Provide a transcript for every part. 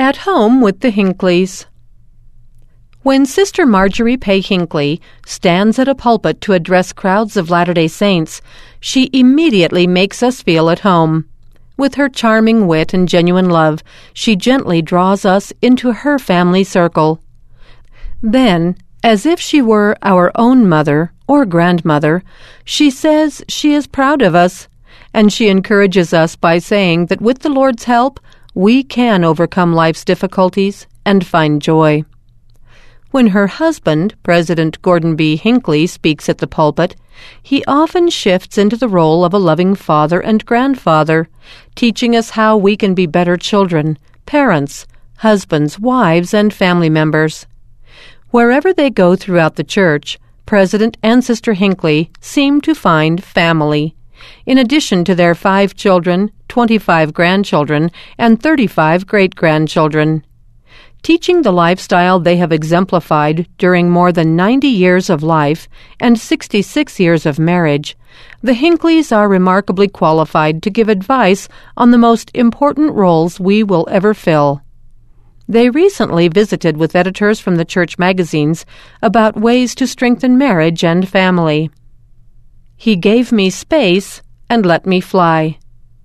At home with the Hinkleys. When Sister Marjorie Pay Hinckley stands at a pulpit to address crowds of Latter-day Saints, she immediately makes us feel at home. With her charming wit and genuine love, she gently draws us into her family circle. Then, as if she were our own mother or grandmother, she says she is proud of us, and she encourages us by saying that with the Lord's help, we can overcome life's difficulties and find joy. When her husband, President Gordon B. Hinckley, speaks at the pulpit, he often shifts into the role of a loving father and grandfather, teaching us how we can be better children, parents, husbands, wives, and family members. Wherever they go throughout the church, President and Sister Hinckley seem to find family. In addition to their 5 children, 25 grandchildren, and 35 great-grandchildren. Teaching the lifestyle they have exemplified during more than 90 years of life and 66 years of marriage, the Hinkleys are remarkably qualified to give advice on the most important roles we will ever fill. They recently visited with editors from the church magazines about ways to strengthen marriage and family. He gave me space and let me fly.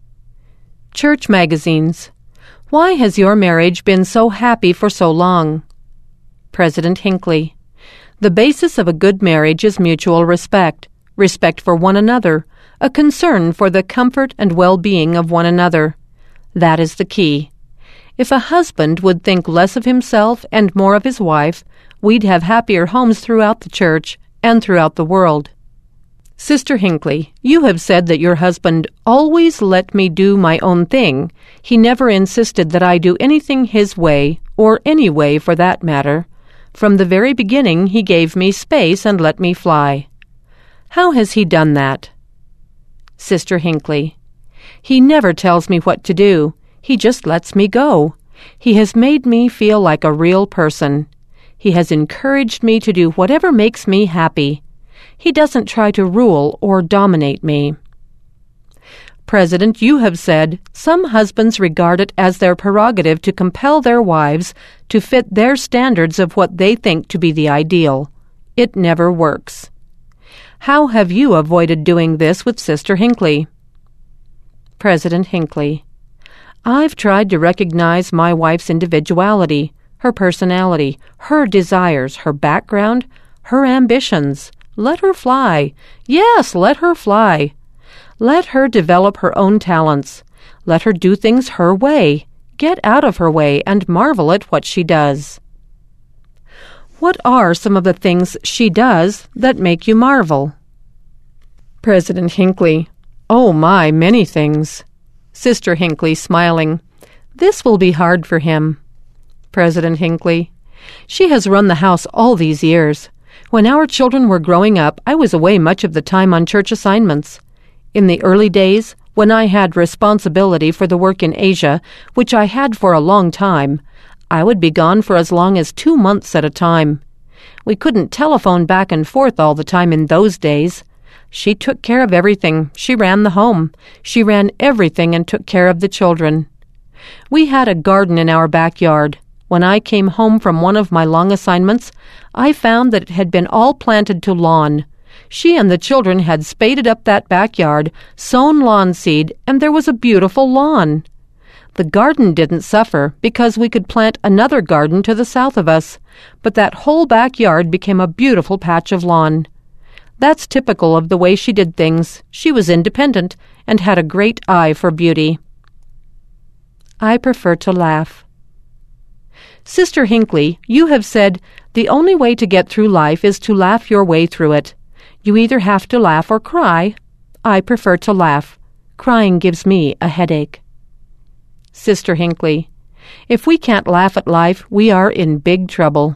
Church magazines. Why has your marriage been so happy for so long? President Hinckley. The basis of a good marriage is mutual respect, respect for one another, a concern for the comfort and well-being of one another. That is the key. If a husband would think less of himself and more of his wife, we'd have happier homes throughout the church and throughout the world. Sister Hinckley, you have said that your husband always let me do my own thing. He never insisted that I do anything his way, or any way for that matter. From the very beginning, he gave me space and let me fly. How has he done that? Sister Hinckley, he never tells me what to do. He just lets me go. He has made me feel like a real person. He has encouraged me to do whatever makes me happy. He doesn't try to rule or dominate me. President, you have said some husbands regard it as their prerogative to compel their wives to fit their standards of what they think to be the ideal. It never works. How have you avoided doing this with Sister Hinckley? President Hinckley. I've tried to recognize my wife's individuality, her personality, her desires, her background, her ambitions. Let her fly. Yes, let her fly. Let her develop her own talents. Let her do things her way. Get out of her way and marvel at what she does. What are some of the things she does that make you marvel? President Hinckley. Oh my, many things. Sister Hinckley, smiling. This will be hard for him. President Hinckley. She has run the house all these years. When our children were growing up, I was away much of the time on church assignments. In the early days, when I had responsibility for the work in Asia, which I had for a long time, I would be gone for as long as 2 months at a time. We couldn't telephone back and forth all the time in those days. She took care of everything. She ran the home. She ran everything and took care of the children. We had a garden in our backyard. When I came home from one of my long assignments, I found that it had been all planted to lawn. She and the children had spaded up that backyard, sown lawn seed, and there was a beautiful lawn. The garden didn't suffer because we could plant another garden to the south of us, but that whole backyard became a beautiful patch of lawn. That's typical of the way she did things. She was independent and had a great eye for beauty. I prefer to laugh. Sister Hinckley, you have said the only way to get through life is to laugh your way through it. You either have to laugh or cry. I prefer to laugh. Crying gives me a headache. Sister Hinckley, if we can't laugh at life, we are in big trouble.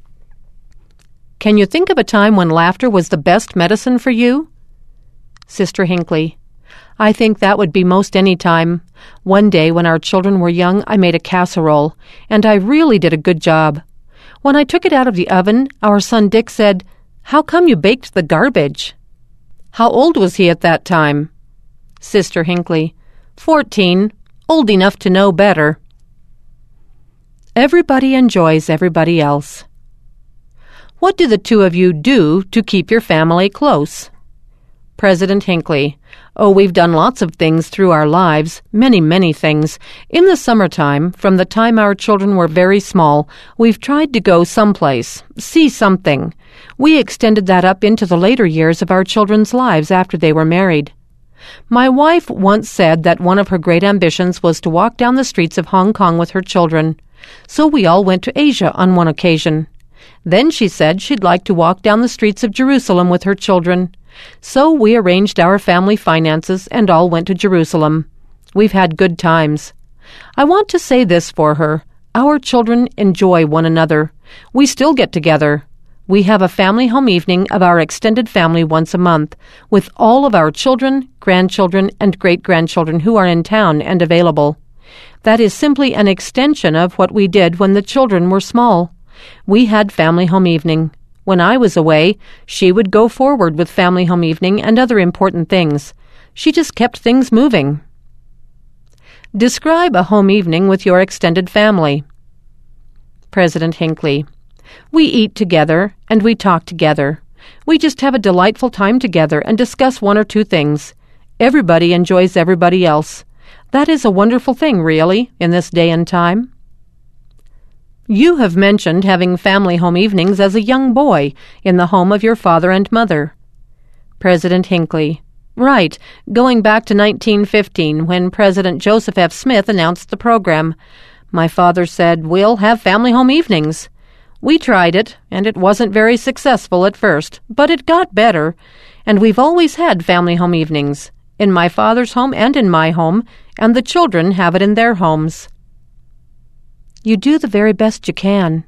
Can you think of a time when laughter was the best medicine for you? Sister Hinckley, I think that would be most any time. One day when our children were young, I made a casserole, and I really did a good job. When I took it out of the oven, our son Dick said, "How come you baked the garbage?" How old was he at that time? Sister Hinckley, 14, old enough to know better. Everybody enjoys everybody else. What do the two of you do to keep your family close? President Hinckley. Oh, we've done lots of things through our lives, many things. In the summertime, from the time our children were very small, we've tried to go someplace, see something. We extended that up into the later years of our children's lives after they were married. My wife once said that one of her great ambitions was to walk down the streets of Hong Kong with her children. So we all went to Asia on one occasion. Then she said she'd like to walk down the streets of Jerusalem with her children. So we arranged our family finances and all went to Jerusalem. We've had good times. I want to say this for her. Our children enjoy one another. We still get together. We have a family home evening of our extended family once a month, with all of our children, grandchildren, and great-grandchildren who are in town and available. That is simply an extension of what we did when the children were small. We had family home evening. When I was away, she would go forward with family home evening and other important things. She just kept things moving. Describe a home evening with your extended family. President Hinckley. We eat together and we talk together. We just have a delightful time together and discuss one or two things. Everybody enjoys everybody else. That is a wonderful thing, really, in this day and time. You have mentioned having family home evenings as a young boy in the home of your father and mother. President Hinckley. Right, going back to 1915 when President Joseph F. Smith announced the program. My father said, "We'll have family home evenings." We tried it, and it wasn't very successful at first, but it got better, and we've always had family home evenings, in my father's home and in my home, and the children have it in their homes. You do the very best you can.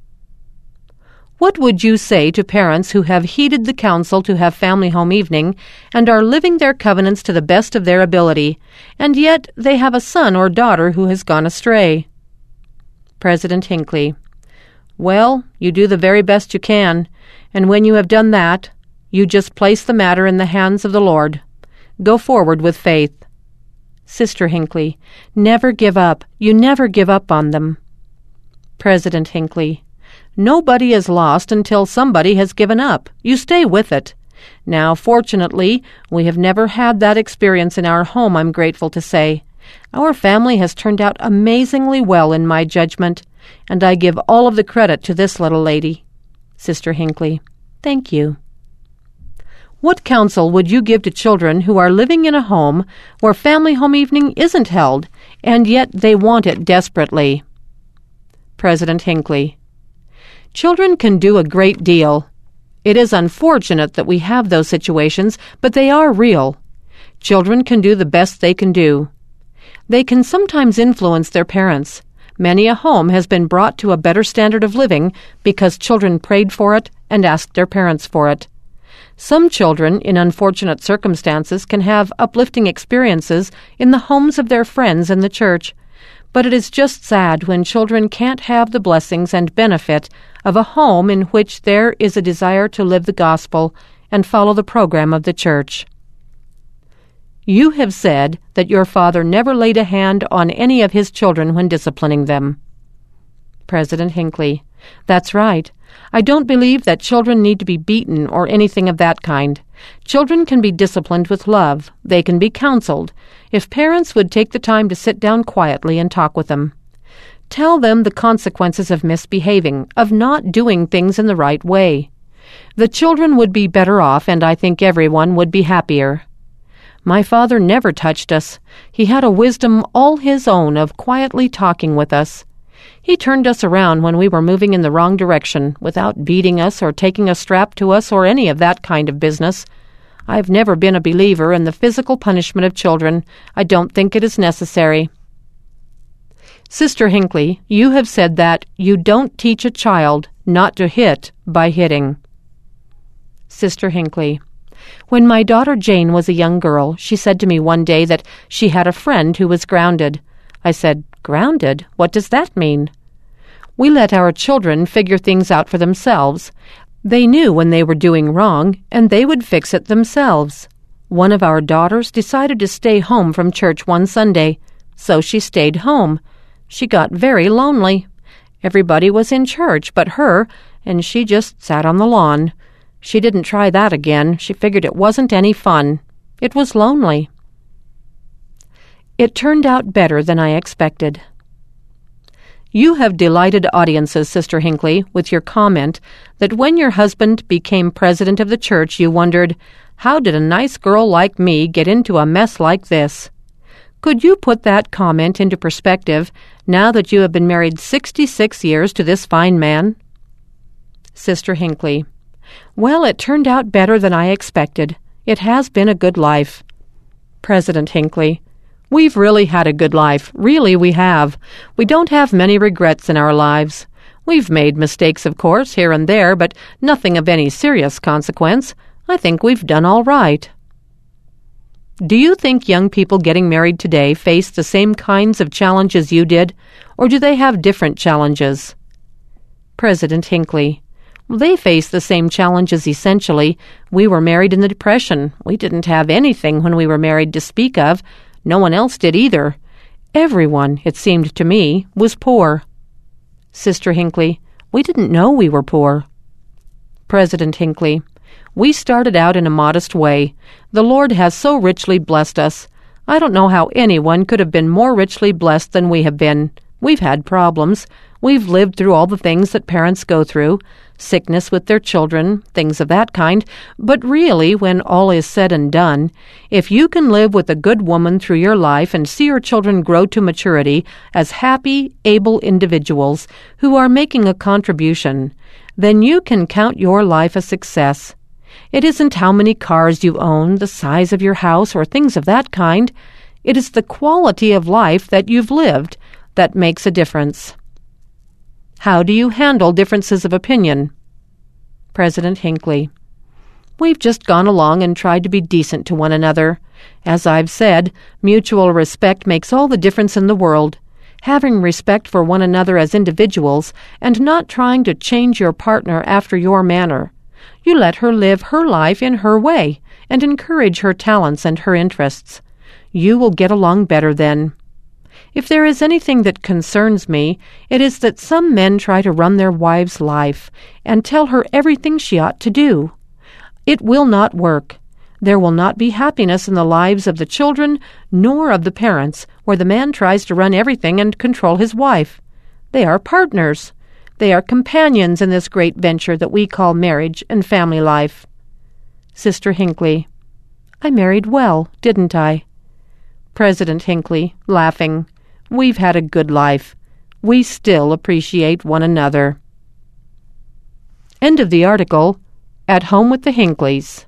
What would you say to parents who have heeded the counsel to have family home evening and are living their covenants to the best of their ability, and yet they have a son or daughter who has gone astray? President Hinckley. Well, you do the very best you can, and when you have done that, you just place the matter in the hands of the Lord. Go forward with faith. Sister Hinckley. Never give up. You never give up on them. President Hinckley. Nobody is lost until somebody has given up. You stay with it. Now, fortunately, we have never had that experience in our home, I'm grateful to say. Our family has turned out amazingly well in my judgment, and I give all of the credit to this little lady. Sister Hinckley. Thank you. What counsel would you give to children who are living in a home where family home evening isn't held, and yet they want it desperately? President Hinckley. Children can do a great deal. It is unfortunate that we have those situations, but they are real. Children can do the best they can do. They can sometimes influence their parents. Many a home has been brought to a better standard of living because children prayed for it and asked their parents for it. Some children, in unfortunate circumstances, can have uplifting experiences in the homes of their friends in the church, but it is just sad when children can't have the blessings and benefit of a home in which there is a desire to live the gospel and follow the program of the church. You have said that your father never laid a hand on any of his children when disciplining them. President Hinckley. That's right. I don't believe that children need to be beaten or anything of that kind. Children can be disciplined with love. They can be counseled, if parents would take the time to sit down quietly and talk with them. Tell them the consequences of misbehaving, of not doing things in the right way. The children would be better off, and I think everyone would be happier. My father never touched us. He had a wisdom all his own of quietly talking with us. He turned us around when we were moving in the wrong direction, without beating us or taking a strap to us or any of that kind of business. I've never been a believer in the physical punishment of children. I don't think it is necessary. Sister Hinckley, you have said that you don't teach a child not to hit by hitting. Sister Hinckley. When my daughter Jane was a young girl, she said to me one day that she had a friend who was grounded. I said, "Grounded? What does that mean?" We let our children figure things out for themselves. They knew when they were doing wrong, and they would fix it themselves. One of our daughters decided to stay home from church one Sunday, so she stayed home. She got very lonely. Everybody was in church but her, and she just sat on the lawn. She didn't try that again. She figured it wasn't any fun. It was lonely. It turned out better than I expected. You have delighted audiences, Sister Hinckley, with your comment that when your husband became president of the church, you wondered, how did a nice girl like me get into a mess like this? Could you put that comment into perspective now that you have been married 66 years to this fine man? Sister Hinckley: Well, it turned out better than I expected. It has been a good life. President Hinckley: We've really had a good life. Really, we have. We don't have many regrets in our lives. We've made mistakes, of course, here and there, but nothing of any serious consequence. I think we've done all right. Do you think young people getting married today face the same kinds of challenges you did, or do they have different challenges? President Hinckley: They face the same challenges essentially. We were married in the Depression. We didn't have anything when we were married to speak of. No one else did either. Everyone, it seemed to me, was poor. Sister Hinckley: We didn't know we were poor. President Hinckley: We started out in a modest way. The Lord has so richly blessed us. I don't know how anyone could have been more richly blessed than we have been. We've had problems. We've lived through all the things that parents go through, sickness with their children, things of that kind. But really, when all is said and done, if you can live with a good woman through your life and see your children grow to maturity as happy, able individuals who are making a contribution, then you can count your life a success. It isn't how many cars you own, the size of your house, or things of that kind. It is the quality of life that you've lived that makes a difference. How do you handle differences of opinion? President Hinckley: We've just gone along and tried to be decent to one another. As I've said, mutual respect makes all the difference in the world. Having respect for one another as individuals and not trying to change your partner after your manner. You let her live her life in her way and encourage her talents and her interests. You will get along better then. If there is anything that concerns me, it is that some men try to run their wife's life and tell her everything she ought to do. It will not work. There will not be happiness in the lives of the children nor of the parents where the man tries to run everything and control his wife. They are partners. They are companions in this great venture that we call marriage and family life. Sister Hinckley: I married well, didn't I? President Hinckley, laughing: We've had a good life. We still appreciate one another. End of the article. At Home with the Hinkleys.